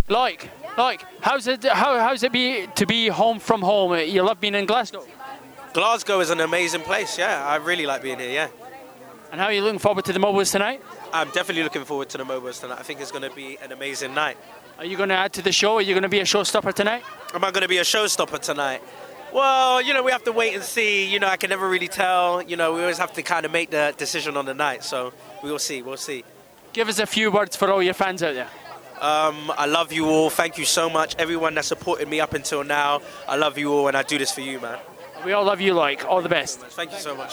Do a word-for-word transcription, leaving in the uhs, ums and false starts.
Like, like, how's it? How how's it be to be home from home? You love being in Glasgow. Glasgow is an amazing place, yeah. I really like being here, yeah. And how are you looking forward to the Mobiles tonight? I'm definitely looking forward to the Mobiles tonight. I think it's going to be an amazing night. Are you going to add to the show? Are you going to be a showstopper tonight? Am I going to be a showstopper tonight? Well, you know, we have to wait and see. You know, I can never really tell. You know, we always have to kind of make the decision on the night. So we will see, we'll see. Give us a few words for all your fans out there. Um, I love you all. Thank you so much. Everyone that supported me up until now. I love you all, and I do this for you, man. We all love you, like. All the best. Thank you so much.